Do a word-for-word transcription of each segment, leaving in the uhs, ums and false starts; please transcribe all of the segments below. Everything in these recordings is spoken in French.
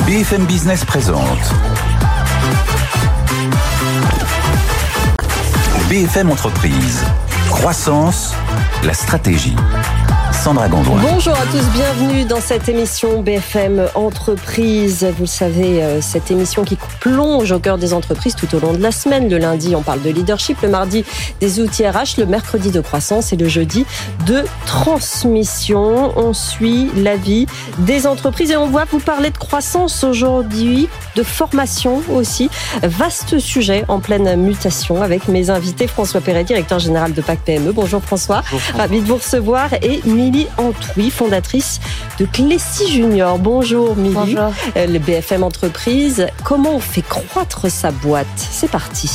B F M Business présente B F M Entreprise. Croissance, la stratégie. Sandra Gondouin. Bonjour à tous, bienvenue dans cette émission B F M Entreprise. Vous le savez, cette émission qui plonge au cœur des entreprises tout au long de la semaine. Le lundi, on parle de leadership, le mardi, des outils R H, le mercredi de croissance et le jeudi de transmission. On suit la vie des entreprises et on va vous parler de croissance aujourd'hui, de formation aussi. Vaste sujet en pleine mutation avec mes invités François Perret, directeur général de P A C P M E. Bonjour François, Bonjour. Ravi de vous recevoir. Et Milly Antouy, fondatrice de Clécy Junior. Bonjour Milly. Bonjour. Le B F M Entreprise. Comment on fait croître sa boîte ? C'est parti.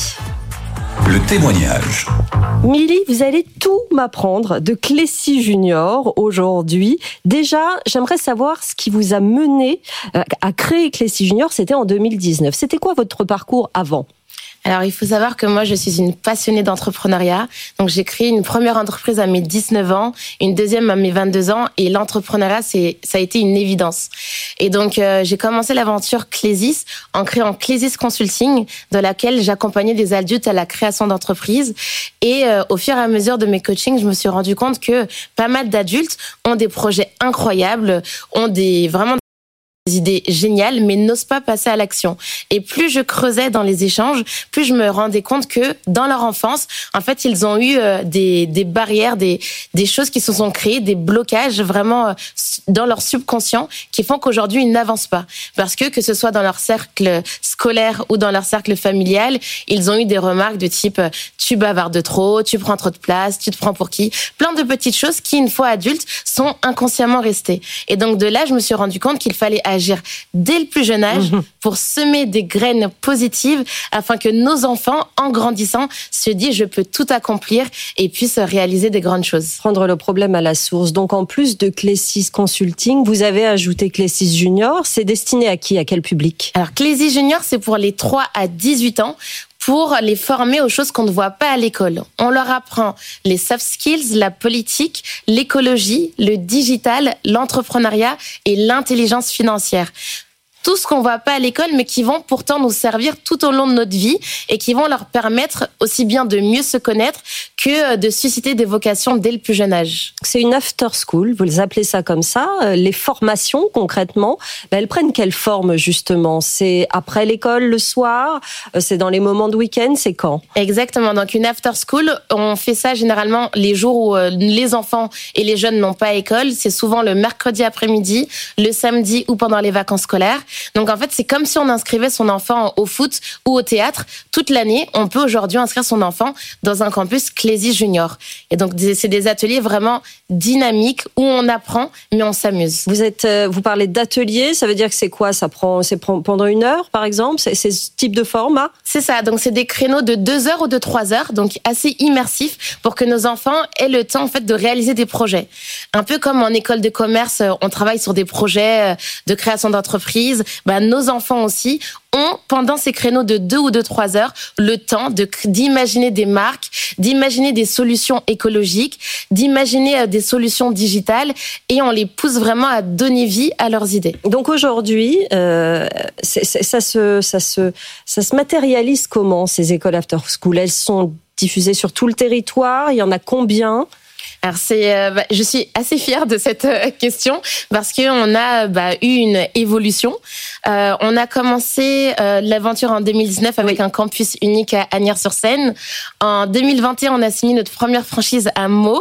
Le témoignage. Milly, vous allez tout m'apprendre de Clécy Junior aujourd'hui. Déjà, j'aimerais savoir ce qui vous a mené à créer Clécy Junior. C'était en deux mille dix-neuf. C'était quoi votre parcours avant ? Alors, il faut savoir que moi, je suis une passionnée d'entrepreneuriat. Donc, j'ai créé une première entreprise à mes dix-neuf ans, une deuxième à mes vingt-deux ans. Et l'entrepreneuriat, c'est, ça a été une évidence. Et donc, euh, j'ai commencé l'aventure Clésis en créant Clésis Consulting, dans laquelle j'accompagnais des adultes à la création d'entreprises. Et euh, au fur et à mesure de mes coachings, je me suis rendu compte que pas mal d'adultes ont des projets incroyables, ont des vraiment des idées géniales, mais n'osent pas passer à l'action. Et plus je creusais dans les échanges, plus je me rendais compte que dans leur enfance, en fait, ils ont eu euh, des, des barrières, des, des choses qui se sont créées, des blocages vraiment euh, dans leur subconscient qui font qu'aujourd'hui, ils n'avancent pas. Parce que, que ce soit dans leur cercle scolaire ou dans leur cercle familial, ils ont eu des remarques de type euh, « tu bavardes trop, tu prends trop de place, tu te prends pour qui ?» Plein de petites choses qui, une fois adultes, sont inconsciemment restées. Et donc, de là, je me suis rendu compte qu'il fallait agir dès le plus jeune âge pour semer des graines positives afin que nos enfants, en grandissant, se disent je peux tout accomplir et puissent réaliser des grandes choses. Prendre le problème à la source. Donc en plus de Clécy Consulting, vous avez ajouté Clécy Junior. C'est destiné à qui ? À quel public ? Alors Clécy Junior, c'est pour les trois à dix-huit ans. Pour les former aux choses qu'on ne voit pas à l'école. On leur apprend les soft skills, la politique, l'écologie, le digital, l'entrepreneuriat et l'intelligence financière. Tout ce qu'on voit pas à l'école, mais qui vont pourtant nous servir tout au long de notre vie et qui vont leur permettre aussi bien de mieux se connaître que de susciter des vocations dès le plus jeune âge. C'est une after school, vous les appelez ça comme ça. Les formations, concrètement, ben elles prennent quelle forme, justement ? C'est après l'école, le soir ? C'est dans les moments de week-end ? C'est quand ? Exactement. Donc, une after school, on fait ça généralement les jours où les enfants et les jeunes n'ont pas école. C'est souvent le mercredi après-midi, le samedi ou pendant les vacances scolaires. Donc, en fait, c'est comme si on inscrivait son enfant au foot ou au théâtre. Toute l'année, on peut aujourd'hui inscrire son enfant dans un campus Clécy Junior. Et donc, c'est des ateliers vraiment dynamiques où on apprend, mais on s'amuse. Vous êtes, vous parlez d'ateliers, ça veut dire que c'est quoi ? Ça prend, c'est pendant une heure, par exemple ? C'est, c'est ce type de format ? C'est ça. Donc, c'est des créneaux de deux heures ou de trois heures, donc assez immersifs pour que nos enfants aient le temps, en fait, de réaliser des projets. Un peu comme en école de commerce, on travaille sur des projets de création d'entreprise. Bah, nos enfants aussi ont, pendant ces créneaux de deux ou de trois heures, le temps de, d'imaginer des marques, d'imaginer des solutions écologiques, d'imaginer des solutions digitales et on les pousse vraiment à donner vie à leurs idées. Donc aujourd'hui, euh, c'est, c'est, ça, se, ça, se, ça se matérialise comment, ces écoles after school ? Elles sont diffusées sur tout le territoire, il y en a combien ? Alors c'est, euh, bah, je suis assez fière de cette euh, question parce que on a bah, eu une évolution. Euh, on a commencé euh, l'aventure en deux mille dix-neuf avec oui. un campus unique à Asnières-sur-Seine. En deux mille vingt et un, on a signé notre première franchise à Meaux.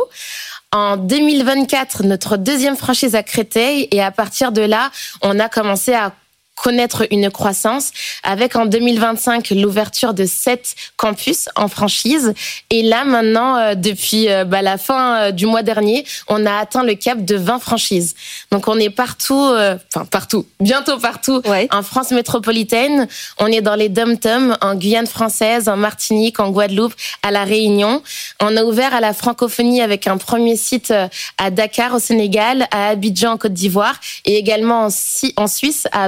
En deux mille vingt-quatre, notre deuxième franchise à Créteil. Et à partir de là, on a commencé à connaître une croissance avec en deux mille vingt-cinq l'ouverture de sept campus en franchise et là maintenant euh, depuis euh, bah, la fin euh, du mois dernier on a atteint le cap de vingt franchises donc on est partout euh, enfin partout bientôt partout ouais. en France métropolitaine, on est dans les dom-toms en Guyane française, en Martinique, en Guadeloupe, à La Réunion. On a ouvert à la francophonie avec un premier site à Dakar au Sénégal, à Abidjan en Côte d'Ivoire et également en, en Suisse à Vevey.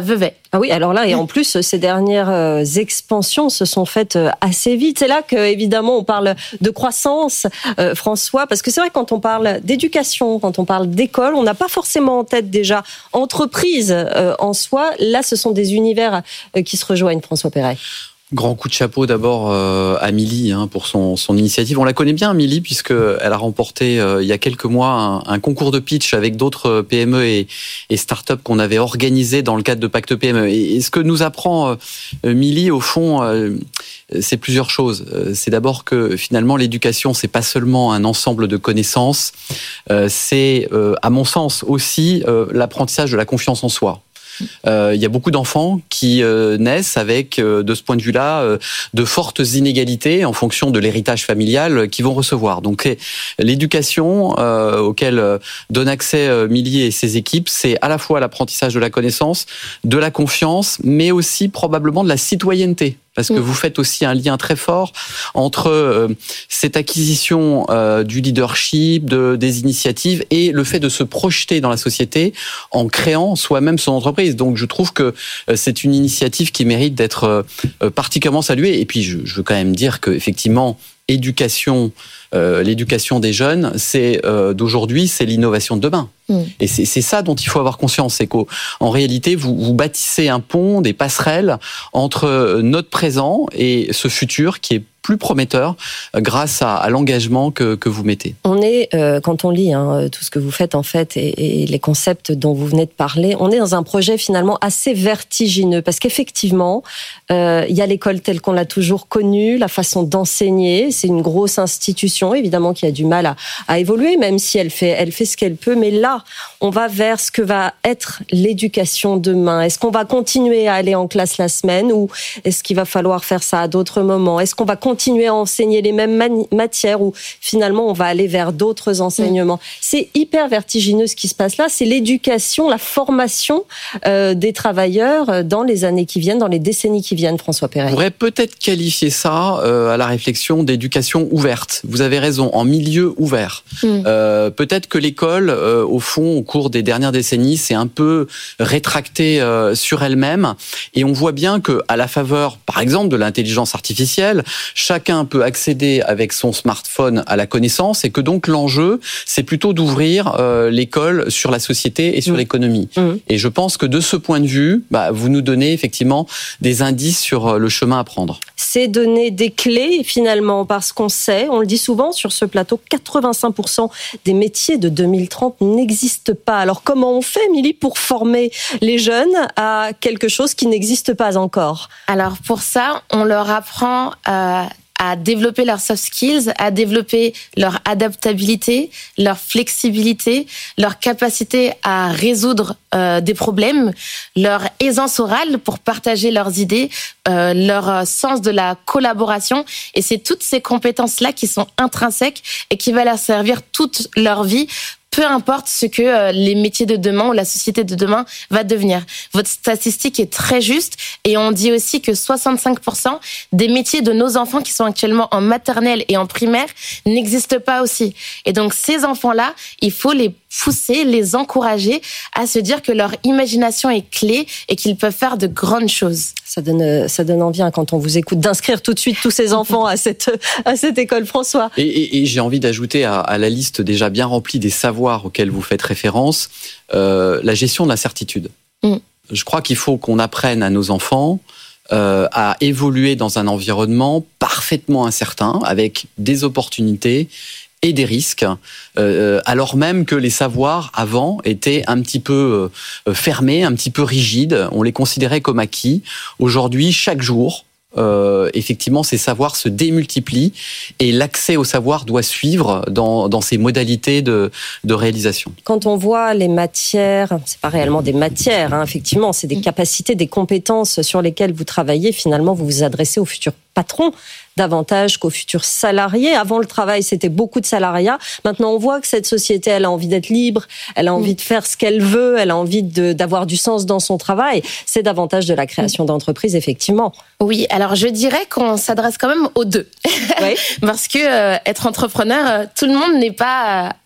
Ah oui, alors là, et en plus, ces dernières euh, expansions se sont faites euh, assez vite. C'est là que, évidemment, on parle de croissance, euh, François, parce que c'est vrai, quand on parle d'éducation, quand on parle d'école, on n'a pas forcément en tête déjà entreprise euh, en soi. Là, ce sont des univers euh, qui se rejoignent, François Perret. Grand coup de chapeau d'abord euh, à Amélie hein, pour son, son initiative. On la connaît bien, Amélie, puisqu'elle a remporté euh, il y a quelques mois un, un concours de pitch avec d'autres P M E et, et start-up qu'on avait organisé dans le cadre de Pacte P M E. Et, et ce que nous apprend euh, Amélie, au fond, euh, c'est plusieurs choses. C'est d'abord que finalement l'éducation, c'est pas seulement un ensemble de connaissances, euh, c'est euh, à mon sens aussi euh, l'apprentissage de la confiance en soi. Euh, il y a beaucoup d'enfants qui euh, naissent avec, euh, de ce point de vue-là, euh, de fortes inégalités en fonction de l'héritage familial euh, qu'ils vont recevoir. Donc l'éducation euh, auquel euh, donne accès euh, Milly et ses équipes, c'est à la fois l'apprentissage de la connaissance, de la confiance, mais aussi probablement de la citoyenneté. Parce que vous faites aussi un lien très fort entre euh, cette acquisition euh, du leadership, de, des initiatives et le fait de se projeter dans la société en créant soi-même son entreprise. Donc je trouve que euh, c'est une initiative qui mérite d'être euh, particulièrement saluée. Et puis je, je veux quand même dire que effectivement, éducation, euh, l'éducation des jeunes, c'est euh, d'aujourd'hui, c'est l'innovation de demain. Mmh. Et c'est, c'est ça dont il faut avoir conscience, c'est qu'en réalité, vous, vous bâtissez un pont, des passerelles entre notre présent et ce futur qui est plus prometteur grâce à, à l'engagement que, que vous mettez. On est, euh, quand on lit hein, tout ce que vous faites en fait et, et les concepts dont vous venez de parler, on est dans un projet finalement assez vertigineux parce qu'effectivement, euh, il y a l'école telle qu'on l'a toujours connue, la façon d'enseigner, c'est une grosse institution évidemment qui a du mal à, à évoluer, même si elle fait, elle fait ce qu'elle peut. Mais là, on va vers ce que va être l'éducation demain. Est-ce qu'on va continuer à aller en classe la semaine ou est-ce qu'il va falloir faire ça à d'autres moments? Est-ce qu'on va continuer à enseigner les mêmes mani- matières ou finalement on va aller vers d'autres enseignements? Mmh. C'est hyper vertigineux ce qui se passe là. C'est l'éducation, la formation euh, des travailleurs dans les années qui viennent, dans les décennies qui viennent, François Perret. On pourrait peut-être qualifier ça euh, à la réflexion d'éducation ouverte. Vous avez raison, en milieu ouvert. Mmh. Euh, peut-être que l'école, euh, au fond, au cours des dernières décennies, s'est un peu rétractée euh, sur elle-même. Et on voit bien que, à la faveur, par exemple, de l'intelligence artificielle, chacun peut accéder avec son smartphone à la connaissance et que donc l'enjeu, c'est plutôt d'ouvrir euh, l'école sur la société et sur mmh. l'économie. Mmh. Et je pense que de ce point de vue, bah, vous nous donnez effectivement des indices sur le chemin à prendre. C'est donner des clés finalement parce qu'on sait, on le dit souvent sur ce plateau, quatre-vingt-cinq pour cent des métiers de deux mille trente n'existent pas. Alors comment on fait, Milly, pour former les jeunes à quelque chose qui n'existe pas encore? Alors pour ça, on leur apprend à à développer leurs soft skills, à développer leur adaptabilité, leur flexibilité, leur capacité à résoudre euh, des problèmes, leur aisance orale pour partager leurs idées, euh, leur sens de la collaboration. Et c'est toutes ces compétences-là qui sont intrinsèques et qui vont leur servir toute leur vie, peu importe ce que euh, les métiers de demain ou la société de demain va devenir. Votre statistique est très juste et on dit aussi que soixante-cinq pour cent des métiers de nos enfants qui sont actuellement en maternelle et en primaire n'existent pas aussi. Et donc ces enfants-là, il faut les pousser, les encourager à se dire que leur imagination est clé et qu'ils peuvent faire de grandes choses. Ça donne, ça donne envie hein, quand on vous écoute d'inscrire tout de suite tous ces enfants à cette, à cette école, François. Et, et, et j'ai envie d'ajouter à, à la liste déjà bien remplie des savoirs auxquels vous faites référence, euh, la gestion de l'incertitude. Mm. Je crois qu'il faut qu'on apprenne à nos enfants euh, à évoluer dans un environnement parfaitement incertain, avec des opportunités et des risques, euh, alors même que les savoirs avant étaient un petit peu euh, fermés, un petit peu rigides, on les considérait comme acquis. Aujourd'hui, chaque jour, euh, effectivement, ces savoirs se démultiplient et l'accès au savoir doit suivre dans, dans ces modalités de, de réalisation. Quand on voit les matières, c'est pas réellement des matières, hein, effectivement, c'est des capacités, des compétences sur lesquelles vous travaillez. Finalement, vous vous adressez aux futurs patrons davantage qu'aux futurs salariés. Avant le travail, c'était beaucoup de salariat. Maintenant, on voit que cette société, elle a envie d'être libre, elle a envie mmh. de faire ce qu'elle veut, elle a envie de, d'avoir du sens dans son travail. C'est davantage de la création d'entreprises, effectivement. Oui, alors je dirais qu'on s'adresse quand même aux deux. Oui. Parce que euh, être entrepreneur, tout le monde n'est pas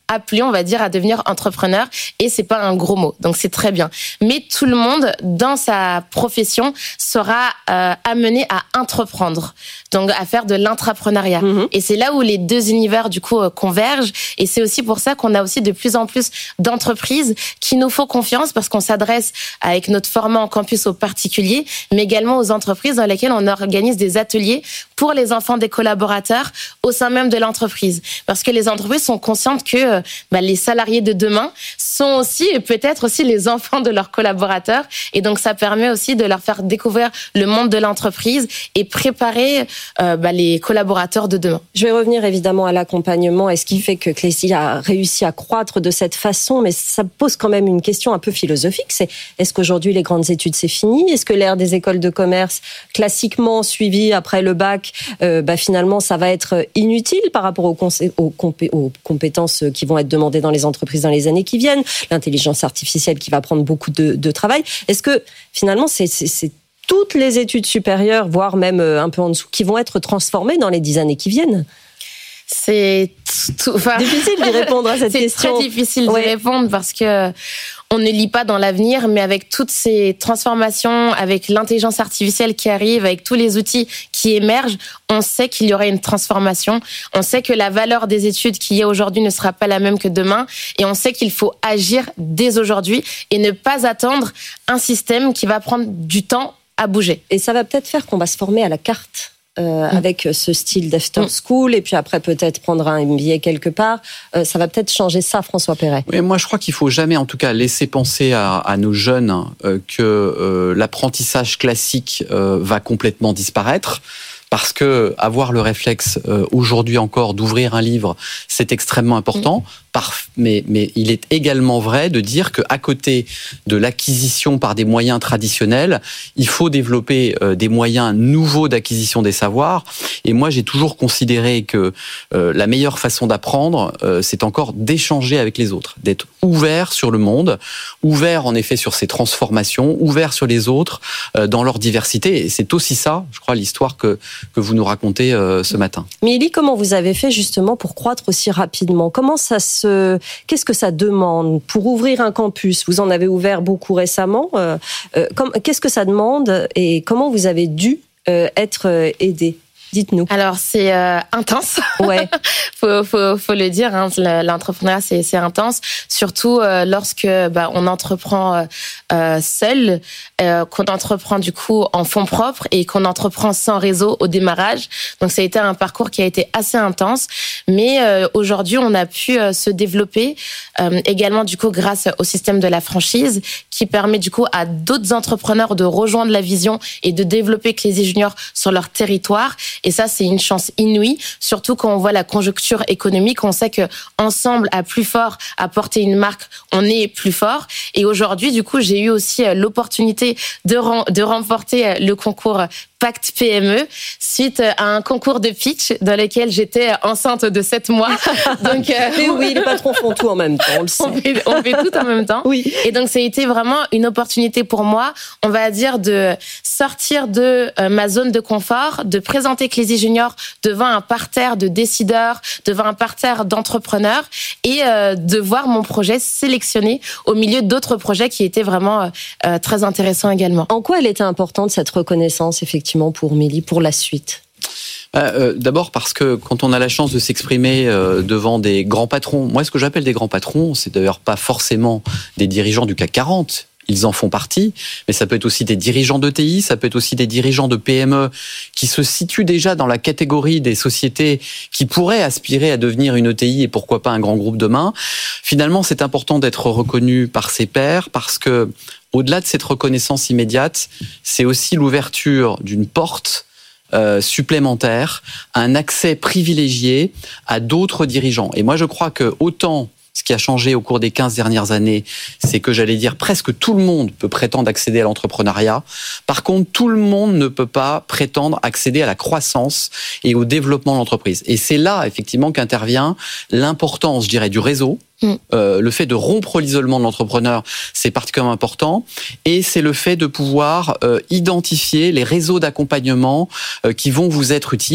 appelés, on va dire, à devenir entrepreneurs. Et c'est pas un gros mot, donc c'est très bien. Mais tout le monde, dans sa profession, sera euh, amené à entreprendre, donc à faire de l'intrapreneuriat. Mmh. Et c'est là où les deux univers du coup euh, convergent. Et c'est aussi pour ça qu'on a aussi de plus en plus d'entreprises qui nous font confiance, parce qu'on s'adresse avec notre format en campus aux particuliers, mais également aux entreprises dans lesquelles on organise des ateliers pour les enfants des collaborateurs au sein même de l'entreprise. Parce que les entreprises sont conscientes que bah, les salariés de demain sont aussi, et peut-être aussi, les enfants de leurs collaborateurs. Et donc, ça permet aussi de leur faire découvrir le monde de l'entreprise et préparer euh, bah, les collaborateurs de demain. Je vais revenir évidemment à l'accompagnement et ce qui fait que Clécy a réussi à croître de cette façon, mais ça pose quand même une question un peu philosophique. C'est, est-ce qu'aujourd'hui, les grandes études, c'est fini ? Est-ce que l'ère des écoles de commerce, classiquement suivie après le bac, euh, bah, finalement, ça va être inutile par rapport aux, cons- aux, compé- aux compétences qui vont être demandées dans les entreprises dans les années qui viennent, l'intelligence artificielle qui va prendre beaucoup de, de travail. Est-ce que finalement, c'est, c'est, c'est toutes les études supérieures, voire même un peu en dessous, qui vont être transformées dans les dix années qui viennent ? C'est tout, enfin, difficile d'y répondre à cette c'est question. C'est très difficile ouais. d'y répondre parce que on ne lit pas dans l'avenir, mais avec toutes ces transformations, avec l'intelligence artificielle qui arrive, avec tous les outils qui émergent, on sait qu'il y aura une transformation. On sait que la valeur des études qu'il y a aujourd'hui ne sera pas la même que demain. Et on sait qu'il faut agir dès aujourd'hui et ne pas attendre un système qui va prendre du temps à bouger. Et ça va peut-être faire qu'on va se former à la carte. Euh, mmh. Avec ce style d'after school, et puis après peut-être prendre un M B A quelque part. Euh, ça va peut-être changer ça, François Perret. Oui, moi je crois qu'il faut jamais, en tout cas, laisser penser à, à nos jeunes euh, que euh, l'apprentissage classique euh, va complètement disparaître. Parce que avoir le réflexe euh, aujourd'hui encore d'ouvrir un livre, c'est extrêmement important. Mmh. Par, mais, mais il est également vrai de dire qu'à côté de l'acquisition par des moyens traditionnels, il faut développer euh, des moyens nouveaux d'acquisition des savoirs. Et moi, j'ai toujours considéré que euh, la meilleure façon d'apprendre, euh, c'est encore d'échanger avec les autres, d'être ouvert sur le monde, ouvert en effet sur ses transformations, ouvert sur les autres euh, dans leur diversité. Et c'est aussi ça, je crois, l'histoire que que vous nous racontez euh, ce matin. Mélie, comment vous avez fait justement pour croître aussi rapidement ? Comment ça se, qu'est-ce que ça demande pour ouvrir un campus ? Vous en avez ouvert beaucoup récemment. Euh, euh, comme, qu'est-ce que ça demande et comment vous avez dû euh, être euh, aidé ? Dites-nous. Alors c'est euh, intense. Ouais. faut, faut, faut le dire. Hein, l'entrepreneuriat c'est, c'est intense, surtout euh, lorsque bah, on entreprend euh, seul, euh, qu'on entreprend du coup en fonds propres et qu'on entreprend sans réseau au démarrage. Donc ça a été un parcours qui a été assez intense, mais euh, aujourd'hui on a pu euh, se développer euh, également du coup grâce au système de la franchise qui permet du coup à d'autres entrepreneurs de rejoindre la vision et de développer Clézy Junior sur leur territoire. Et ça, c'est une chance inouïe, surtout quand on voit la conjoncture économique. On sait que ensemble, à plus fort, à porter une marque, on est plus fort. Et aujourd'hui, du coup, j'ai eu aussi l'opportunité de, rem- de remporter le concours Pacte P M E suite à un concours de pitch dans lequel j'étais enceinte de sept mois. Donc, euh, mais oui, les patrons font tout en même temps, on le sait. On fait, on fait tout en même temps. Oui. Et donc, ça a été vraiment une opportunité pour moi, on va dire, de sortir de euh, ma zone de confort, de présenter Clézy Junior devant un parterre de décideurs, devant un parterre d'entrepreneurs et euh, de voir mon projet sélectionné au milieu d'autres projets qui étaient vraiment euh, très intéressants également. En quoi elle était importante, cette reconnaissance, effectivement, pour Mélie, pour la suite ? Euh, d'abord parce que quand on a la chance de s'exprimer euh, devant des grands patrons, moi ce que j'appelle des grands patrons, c'est d'ailleurs pas forcément des dirigeants du C A C quarante, ils en font partie, mais ça peut être aussi des dirigeants d'E T I, ça peut être aussi des dirigeants de P M E qui se situent déjà dans la catégorie des sociétés qui pourraient aspirer à devenir une E T I et pourquoi pas un grand groupe demain. Finalement, c'est important d'être reconnu par ses pairs parce que au-delà de cette reconnaissance immédiate, c'est aussi l'ouverture d'une porte euh, supplémentaire, un accès privilégié à d'autres dirigeants. Et moi, je crois que autant ce qui a changé au cours des quinze dernières années, c'est que j'allais dire presque tout le monde peut prétendre accéder à l'entrepreneuriat. Par contre, tout le monde ne peut pas prétendre accéder à la croissance et au développement de l'entreprise. Et c'est là, effectivement, qu'intervient l'importance, je dirais, du réseau. Mmh. Euh, le fait de rompre l'isolement de l'entrepreneur, c'est particulièrement important. Et c'est le fait de pouvoir euh, identifier les réseaux d'accompagnement euh, qui vont vous être utiles.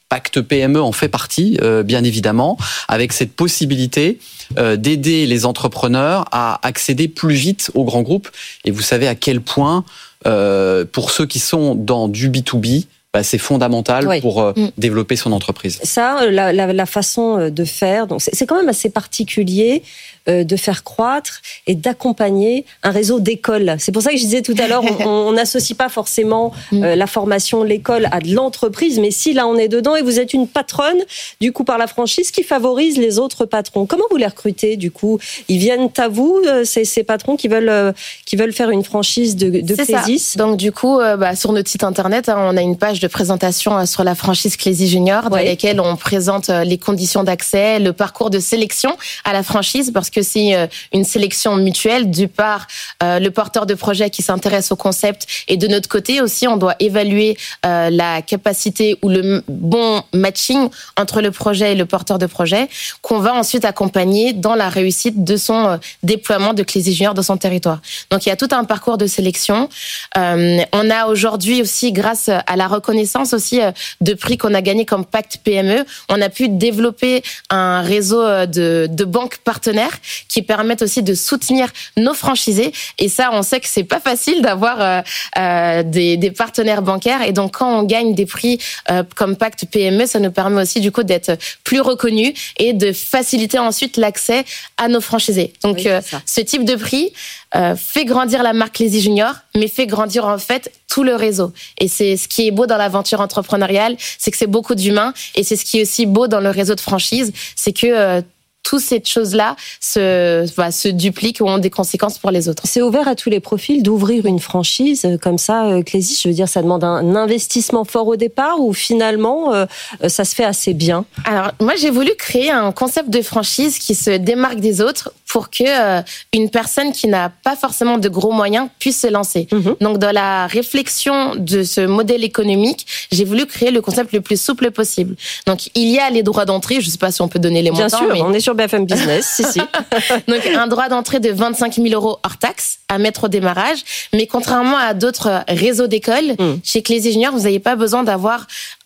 Pacte P M E en fait partie, euh, bien évidemment, avec cette possibilité euh, d'aider les entrepreneurs à accéder plus vite aux grands groupes. Et vous savez à quel point, euh, pour ceux qui sont dans du B deux B, bah, c'est fondamental oui. pour euh, mmh. développer son entreprise. Ça, la, la, la façon de faire, donc c'est, c'est quand même assez particulier euh, de faire croître et d'accompagner un réseau d'écoles. C'est pour ça que je disais tout à l'heure, on n'associe pas forcément euh, la formation, l'école à de l'entreprise, mais si là on est dedans et vous êtes une patronne, du coup par la franchise, qui favorise les autres patrons. Comment vous les recrutez du coup ? Ils viennent à vous, euh, ces, ces patrons qui veulent, euh, qui veulent faire une franchise de, de Clésis ? Donc du coup, euh, bah, sur notre site internet, hein, on a une page de présentation sur la franchise Clésis Junior, dans oui. laquelle on présente les conditions d'accès, le parcours de sélection à la franchise, parce que c'est une sélection mutuelle, du part euh, le porteur de projet qui s'intéresse au concept, et de notre côté aussi, on doit évaluer euh, la capacité ou le bon matching entre le projet et le porteur de projet, qu'on va ensuite accompagner dans la réussite de son euh, déploiement de Clésis Junior dans son territoire. Donc il y a tout un parcours de sélection. Euh, on a aujourd'hui aussi, grâce à la reconnaissance aussi de prix qu'on a gagné comme Pacte P M E, on a pu développer un réseau de, de banques partenaires qui permettent aussi de soutenir nos franchisés. Et ça, on sait que c'est pas facile d'avoir euh, euh, des, des partenaires bancaires. Et donc, quand on gagne des prix euh, comme Pacte P M E, ça nous permet aussi du coup d'être plus reconnus et de faciliter ensuite l'accès à nos franchisés. Donc, oui, euh, ce type de prix euh, fait grandir la marque Clésis Junior, mais fait grandir en fait tout le réseau. Et c'est ce qui est beau dans l'aventure entrepreneuriale, c'est que c'est beaucoup d'humains, et c'est ce qui est aussi beau dans le réseau de franchise, c'est que euh, toutes ces choses-là se, bah, se dupliquent ou ont des conséquences pour les autres. C'est ouvert à tous les profils d'ouvrir une franchise comme ça, Clésis. Je veux dire, ça demande un investissement fort au départ ou finalement, euh, ça se fait assez bien? Alors, moi, j'ai voulu créer un concept de franchise qui se démarque des autres pour que euh, une personne qui n'a pas forcément de gros moyens puisse se lancer. Mmh. Donc, dans la réflexion de ce modèle économique, j'ai voulu créer le concept le plus souple possible. Donc, il y a les droits d'entrée. Je ne sais pas si on peut donner les montants. Bien sûr, mais on est sur B F M Business, si, si. Donc, un droit d'entrée de vingt-cinq mille euros hors taxe à mettre au démarrage. Mais contrairement à d'autres réseaux d'écoles, mmh. chez Clésis Junior, vous n'avez pas besoin d'avoir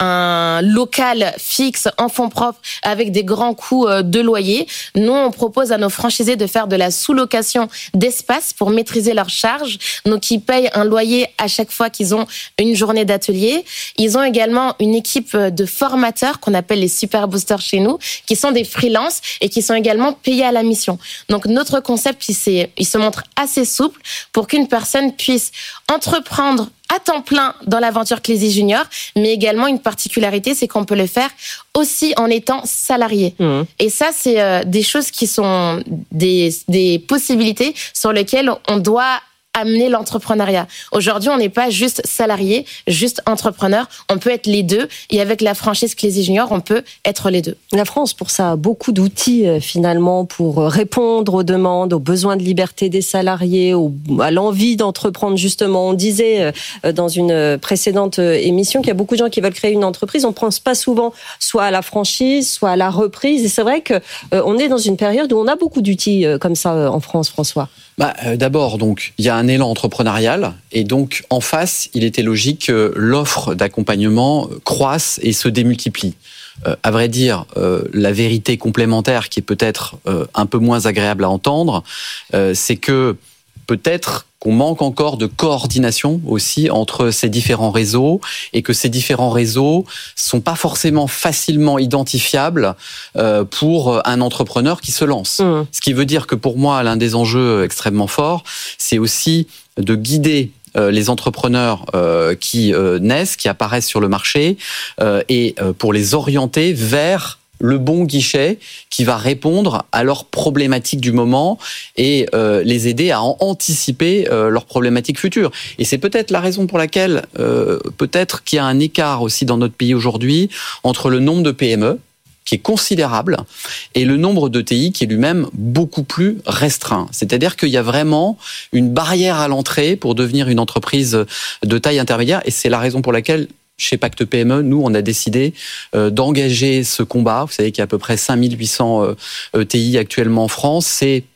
un local fixe en fonds propres avec des grands coûts de loyer. Nous, on propose à nos franchisés de faire de la sous-location d'espace pour maîtriser leurs charges. Donc, ils payent un loyer à chaque fois qu'ils ont une journée d'atelier. Ils ont également une équipe de formateurs qu'on appelle les super boosters chez nous, qui sont des freelances et qui sont également payés à la mission. Donc, notre concept, il, il se montre assez souple pour qu'une personne puisse entreprendre à temps plein dans l'aventure Clésis Junior, mais également une particularité, c'est qu'on peut le faire aussi en étant salarié. Mmh. Et ça, c'est euh, des choses qui sont des, des possibilités sur lesquelles on doit amener l'entrepreneuriat. Aujourd'hui, on n'est pas juste salarié, juste entrepreneur. On peut être les deux. Et avec la franchise Clésis Junior, on peut être les deux. La France, pour ça, a beaucoup d'outils, finalement, pour répondre aux demandes, aux besoins de liberté des salariés, aux, à l'envie d'entreprendre, justement. On disait dans une précédente émission qu'il y a beaucoup de gens qui veulent créer une entreprise. On ne pense pas souvent soit à la franchise, soit à la reprise. Et c'est vrai qu'on est dans une période où on a beaucoup d'outils comme ça en France, François. Bah, euh, d'abord, donc, il y a un élan entrepreneurial, et donc, en face, il était logique que l'offre d'accompagnement croisse et se démultiplie. Euh, à vrai dire, euh, la vérité complémentaire, qui est peut-être euh, un peu moins agréable à entendre, euh, c'est que peut-être qu'on manque encore de coordination aussi entre ces différents réseaux, et que ces différents réseaux sont pas forcément facilement identifiables euh, pour un entrepreneur qui se lance. Mmh. Ce qui veut dire que pour moi, l'un des enjeux extrêmement forts, c'est aussi de guider euh, les entrepreneurs euh, qui euh, naissent, qui apparaissent sur le marché, euh, et euh, pour les orienter vers le bon guichet qui va répondre à leurs problématiques du moment et euh, les aider à anticiper euh, leurs problématiques futures. Et c'est peut-être la raison pour laquelle euh, peut-être qu'il y a un écart aussi dans notre pays aujourd'hui entre le nombre de P M E, qui est considérable, et le nombre d'E T I qui est lui-même beaucoup plus restreint. C'est-à-dire qu'il y a vraiment une barrière à l'entrée pour devenir une entreprise de taille intermédiaire, et c'est la raison pour laquelle chez Pacte P M E, nous, on a décidé euh, d'engager ce combat. Vous savez qu'il y a à peu près cinq mille huit cents euh, E T I actuellement en France. C'est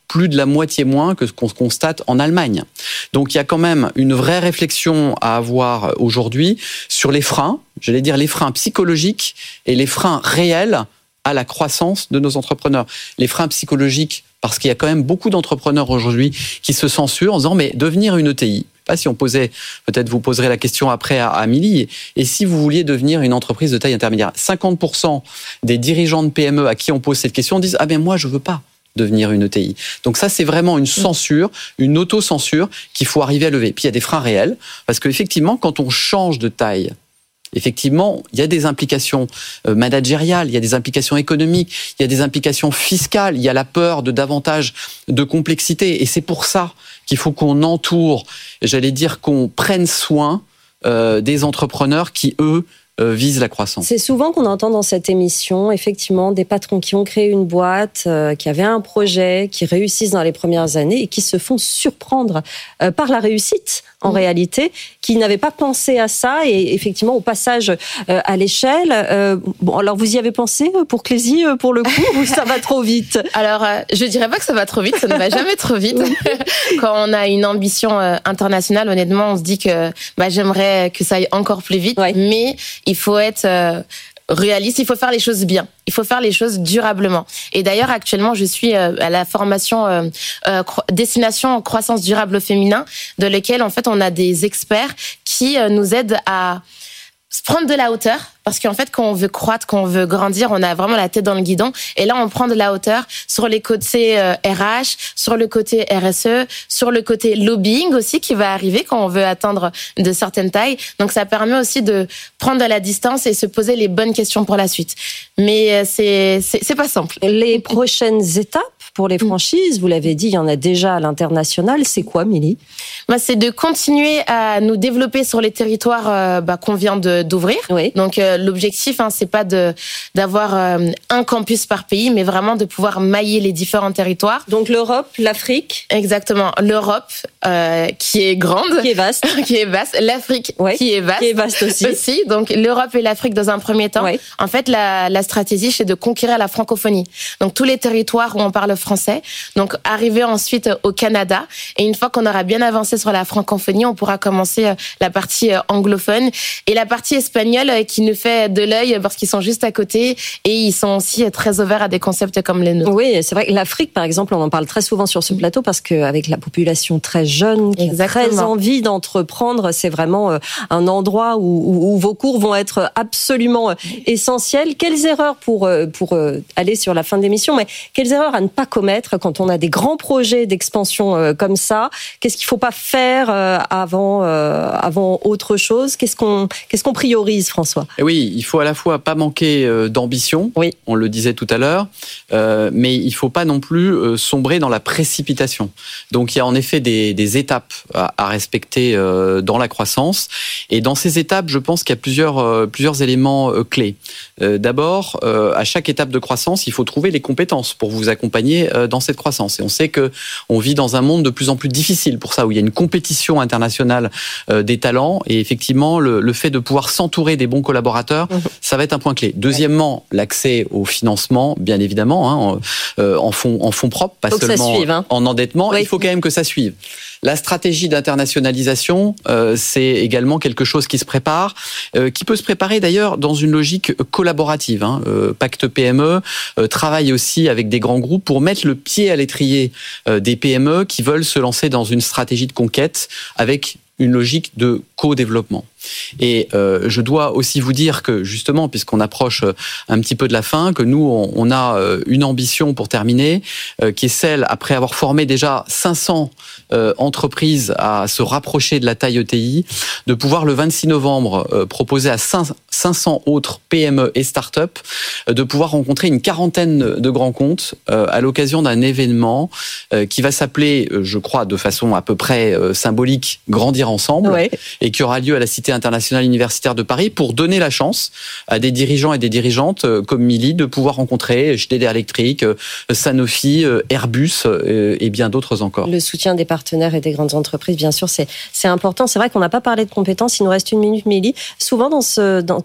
plus de la moitié moins que ce qu'on constate en Allemagne. Donc il y a quand même une vraie réflexion à avoir aujourd'hui sur les freins, j'allais dire les freins psychologiques et les freins réels à la croissance de nos entrepreneurs. Les freins psychologiques, parce qu'il y a quand même beaucoup d'entrepreneurs aujourd'hui qui se censurent en disant mais devenir une E T I, pas si on posait, peut-être vous poserez la question après à Amélie, et si vous vouliez devenir une entreprise de taille intermédiaire, cinquante pour cent des dirigeants de P M E à qui on pose cette question disent ah ben moi je veux pas devenir une E T I. Donc ça, c'est vraiment une censure, une auto-censure qu'il faut arriver à lever. Puis il y a des freins réels, parce qu'effectivement, quand on change de taille, effectivement, il y a des implications managériales, il y a des implications économiques, il y a des implications fiscales, il y a la peur de davantage de complexité. Et c'est pour ça qu'il faut qu'on entoure, j'allais dire qu'on prenne soin euh, des entrepreneurs qui, eux, Euh, vise la croissance. C'est souvent qu'on entend dans cette émission, effectivement, des patrons qui ont créé une boîte, euh, qui avaient un projet, qui réussissent dans les premières années et qui se font surprendre euh, par la réussite, en mmh. réalité, qui n'avaient pas pensé à ça et effectivement, au passage euh, à l'échelle. Euh, bon, alors vous y avez pensé pour Clézy, pour le coup, ou ça va trop vite? Alors, euh, je dirais pas que ça va trop vite, ça ne va jamais trop vite. Quand on a une ambition euh, internationale, honnêtement, on se dit que bah, j'aimerais que ça aille encore plus vite, ouais. mais il faut être euh, réaliste, il faut faire les choses bien, il faut faire les choses durablement. Et d'ailleurs, actuellement, je suis euh, à la formation euh, euh, Destination Croissance Durable Féminin, de laquelle, en fait, on a des experts qui euh, nous aident à prendre de la hauteur, parce qu'en fait, quand on veut croître, quand on veut grandir, on a vraiment la tête dans le guidon. Et là, on prend de la hauteur sur les côtés euh, R H, sur le côté R S E, sur le côté lobbying aussi qui va arriver quand on veut atteindre de certaines tailles. Donc, ça permet aussi de prendre de la distance et se poser les bonnes questions pour la suite. Mais euh, c'est, c'est, c'est pas simple. Les prochaines étapes pour les franchises, vous l'avez dit, il y en a déjà à l'international. C'est quoi, Mélie? Bah, c'est de continuer à nous développer sur les territoires euh, bah, qu'on vient de, d'ouvrir. Oui. Donc, euh, l'objectif, hein, c'est pas de d'avoir euh, un campus par pays, mais vraiment de pouvoir mailler les différents territoires. Donc, l'Europe, l'Afrique. Exactement. L'Europe, euh, qui est grande. Qui est vaste. qui est vaste. L'Afrique, oui. qui est vaste. Qui est vaste aussi. aussi. Donc, l'Europe et l'Afrique dans un premier temps. Oui. En fait, la, la stratégie, c'est de conquérir la francophonie. Donc, tous les territoires où on parle français. Donc, arriver ensuite au Canada. Et une fois qu'on aura bien avancé sur la francophonie, on pourra commencer la partie anglophone. Et la partie espagnole qui nous fait de l'œil parce qu'ils sont juste à côté et ils sont aussi très ouverts à des concepts comme les nôtres. Oui, c'est vrai que l'Afrique, par exemple, on en parle très souvent sur ce plateau parce qu'avec la population très jeune, qui Exactement. a très envie d'entreprendre, c'est vraiment un endroit où, où, où vos cours vont être absolument essentiels. Quelles erreurs pour, pour aller sur la fin de l'émission, mais quelles erreurs à ne pas commettre quand on a des grands projets d'expansion comme ça? Qu'est-ce qu'il ne faut pas faire avant, avant autre chose? Qu'est-ce qu'on, qu'est-ce qu'on priorise, François? Et oui, il faut à la fois pas manquer d'ambition, oui. on le disait tout à l'heure, euh, mais il ne faut pas non plus sombrer dans la précipitation. Donc il y a en effet des, des étapes à, à respecter euh, dans la croissance. Et dans ces étapes, je pense qu'il y a plusieurs, euh, plusieurs éléments euh, clés. Euh, d'abord, euh, à chaque étape de croissance, il faut trouver les compétences pour vous accompagner euh, dans cette croissance. Et on sait que on vit dans un monde de plus en plus difficile pour ça, où il y a une compétition internationale euh, des talents. Et effectivement, le, le fait de pouvoir s'entourer des bons collaborateurs, mmh. ça va être un point clé. Deuxièmement, l'accès au financement, bien évidemment, hein, euh, en fonds en fonds propres, pas seulement suive, hein. en endettement. Oui. Il faut quand même que ça suive. La stratégie d'internationalisation, euh, c'est également quelque chose qui se prépare, euh, qui peut se préparer d'ailleurs dans une logique collaborative. Hein. Euh, Pacte P M E euh, travaille aussi avec des grands groupes pour mettre le pied à l'étrier euh, des P M E qui veulent se lancer dans une stratégie de conquête avec une logique de co-développement. Et euh, je dois aussi vous dire que justement, puisqu'on approche un petit peu de la fin, que nous, on, on a une ambition pour terminer, euh, qui est celle, après avoir formé déjà cinq cents euh, entreprises à se rapprocher de la taille E T I, de pouvoir le vingt-six novembre euh, proposer à cinq cents autres P M E et start-up euh, de pouvoir rencontrer une quarantaine de grands comptes euh, à l'occasion d'un événement euh, qui va s'appeler, euh, je crois, de façon à peu près euh, symbolique, Grandir ensemble, ouais. et qui aura lieu à la Cité internationale universitaire de Paris pour donner la chance à des dirigeants et des dirigeantes comme Milly de pouvoir rencontrer Schneider Electric, Sanofi, Airbus et bien d'autres encore. Le soutien des partenaires et des grandes entreprises, bien sûr, c'est, c'est important. C'est vrai qu'on n'a pas parlé de compétences. Il nous reste une minute, Milly. Souvent, dans, ce, dans,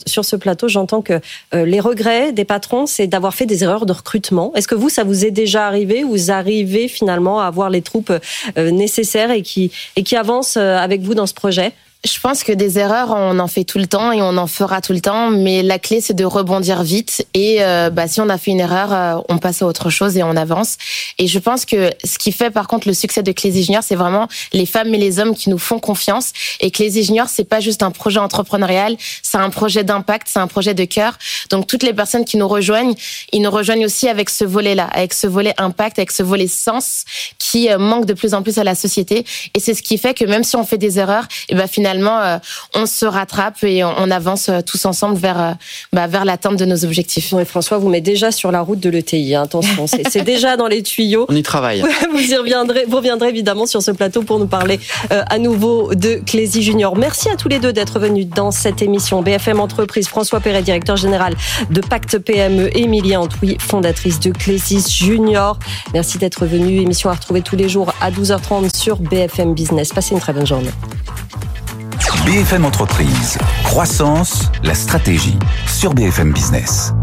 sur ce plateau, j'entends que euh, les regrets des patrons, c'est d'avoir fait des erreurs de recrutement. Est-ce que vous, ça vous est déjà arrivé? Vous arrivez finalement à avoir les troupes euh, nécessaires et qui, et qui avancent euh, avec vous dans ce projet? Je pense que des erreurs, on en fait tout le temps et on en fera tout le temps, mais la clé, c'est de rebondir vite et euh, bah, si on a fait une erreur, euh, on passe à autre chose et on avance. Et je pense que ce qui fait par contre le succès de Clézy Junior, c'est vraiment les femmes et les hommes qui nous font confiance. Et Clézy Junior, c'est pas juste un projet entrepreneurial, c'est un projet d'impact, c'est un projet de cœur. Donc toutes les personnes qui nous rejoignent, ils nous rejoignent aussi avec ce volet-là, avec ce volet impact, avec ce volet sens qui euh, manque de plus en plus à la société. Et c'est ce qui fait que même si on fait des erreurs, et ben finalement Finalement, euh, on se rattrape et on, on avance euh, tous ensemble vers euh, bah, vers l'atteinte de nos objectifs. Oui, François, vous mettez déjà sur la route de l'E T I. Hein. Attention, c'est, c'est déjà dans les tuyaux. On y travaille. Vous y reviendrez, vous reviendrez évidemment sur ce plateau pour nous parler euh, à nouveau de Clézy Junior. Merci à tous les deux d'être venus dans cette émission. B F M Entreprise, François Perret, directeur général de Pacte P M E, Émilie Antouy, fondatrice de Clézy Junior. Merci d'être venus. Émission à retrouver tous les jours à douze heures trente sur B F M Business. Passez une très bonne journée. B F M Entreprise, croissance, la stratégie sur B F M Business.